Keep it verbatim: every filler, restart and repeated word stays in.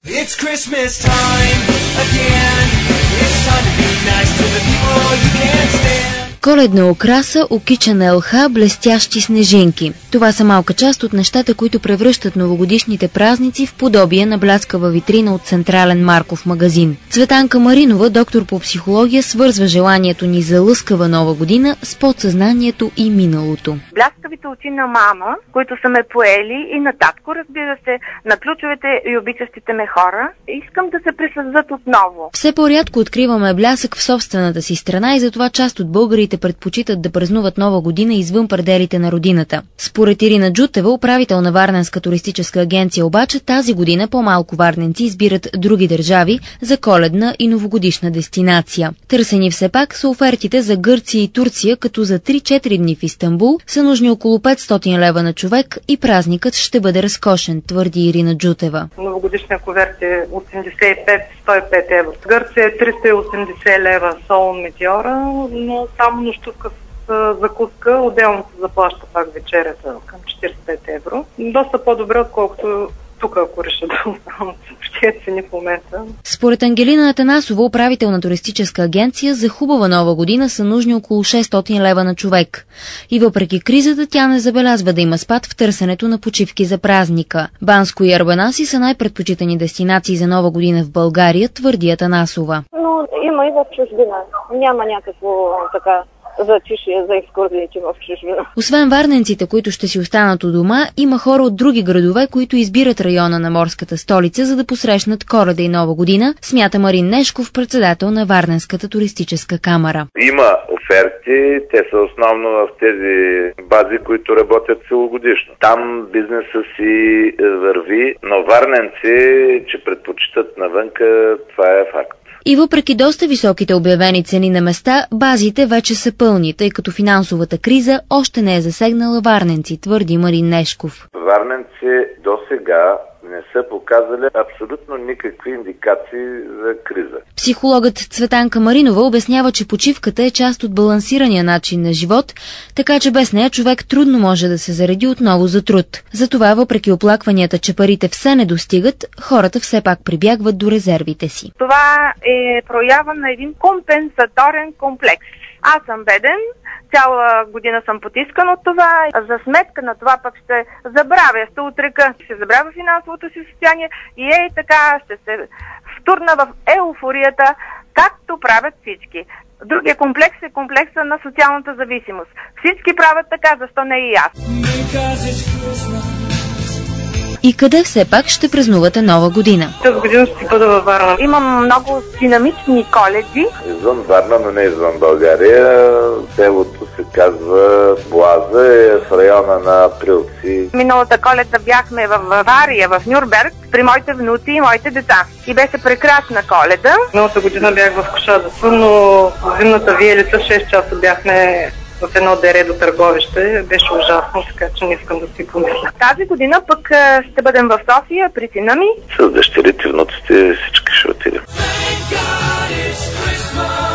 It's Christmas time again. It's time to be nice to the people you can't stand. Коледна украса, окичана елха, блестящи снежинки. Това са малка част от нещата, които превръщат новогодишните празници в подобие на бляскава витрина от Централен марков магазин. Цветанка Маринова, доктор по психология, свързва желанието ни за лъскава нова година с подсъзнанието и миналото. Бляскавите очи на мама, които са ме поели, и на татко, разбира се, на ключовете и обичащите ме хора, искам да се присъздат отново. Все по-рядко откриваме блясък в собствената си страна и затова част от българите предпочитат да празнуват нова година извън пределите на родината. Според Ирина Джутева, управител на Варненска туристическа агенция, обаче тази година по-малко варненци избират други държави за коледна и новогодишна дестинация. Търсени все пак са офертите за Гърция и Турция, като за три-четири дни в Истанбул са нужни около петстотин лева на човек и празникът ще бъде разкошен, твърди Ирина Джутева. Новогодишния коверт е осемдесет и пет до сто и пет евро. В Гърция е триста и осемдесет лева сол метеора, но само нощувка с закуска, отделно се заплаща пак вечерята към четиридесет и пет евро. Доста по-добре, отколкото тук, ако реша да оставам почти цени в момента. Според Ангелина Атанасова, управител на туристическа агенция, за хубава нова година са нужни около шестстотин лева на човек. И въпреки кризата, тя не забелязва да има спад в търсенето на почивки за празника. Банско и Арбанаси са най-предпочитани дестинации за нова година в България, твърди Атанасова. Но има и в чужбина. Няма някакво така затишие за екскурзиите в чужбина. Освен варненците, които ще си останат у дома, има хора от други градове, които избират района на морската столица, за да посрещнат Коледа и Нова година, смята Марин Нешков, председател на Варненската туристическа камара. Има оферти, те са основно в тези бази, които работят целогодишно. Там бизнеса си върви, но варненци, че предпочитат навънка, това е факт. И въпреки доста високите обявени цени на места, базите вече са пълни, тъй като финансовата криза още не е засегнала варненци, твърди Марин Нешков. Варненци до сега не са показали абсолютно никакви индикации за криза. Психологът Цветанка Маринова обяснява, че почивката е част от балансирания начин на живот, така че без нея човек трудно може да се зареди отново за труд. Затова, въпреки оплакванията, че парите все не достигат, хората все пак прибягват до резервите си. Това е проява на един компенсаторен комплекс. Аз съм беден, цяла година съм потискан от това, за сметка на това пък ще забравя, ще отрека, ще забравя финансовото си състояние и ей така ще се втурна в еуфорията, както правят всички. Другия комплекс е комплекса на социалната зависимост. Всички правят така, защо не и аз? И къде все пак ще празнувате Нова година? Тази година ще бъда във Варна. Имам много динамични коледи. Извън Варна, но не извън България. Селото се казва Боаза, е в района на Априлци. Миналата Коледа бяхме в Бавария, в Нюрнберг, при моите внуци и моите деца. И беше прекрасна Коледа. Миналата година бях в Кошадата, но в зимната виелица шест часа бяхме в едно дере до Търговище. Беше ужасно, така че не искам да си помисля. Тази година пък ще бъдем в София при сина ми. С дъщерите, внуците, всички ще отидем.